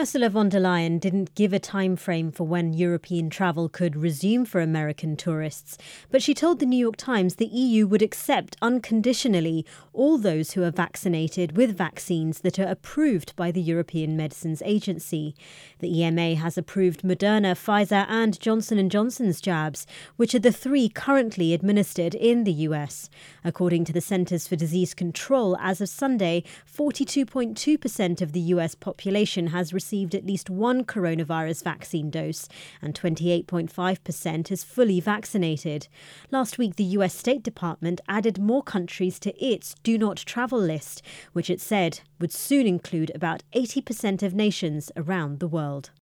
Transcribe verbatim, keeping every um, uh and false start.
Ursula von der Leyen didn't give a time frame for when European travel could resume for American tourists, but she told the New York Times the E U would accept unconditionally all those who are vaccinated with vaccines that are approved by the European Medicines Agency. The E M A has approved Moderna, Pfizer and Johnson and Johnson's jabs, which are the three currently administered in the U S. According to the Centers for Disease Control, as of Sunday, forty-two point two percent of the U S population has received at least one coronavirus vaccine dose, and twenty-eight point five percent is fully vaccinated. Last week, the U S State Department added more countries to its Do Not Travel list, which it said would soon include about eighty percent of nations around the world.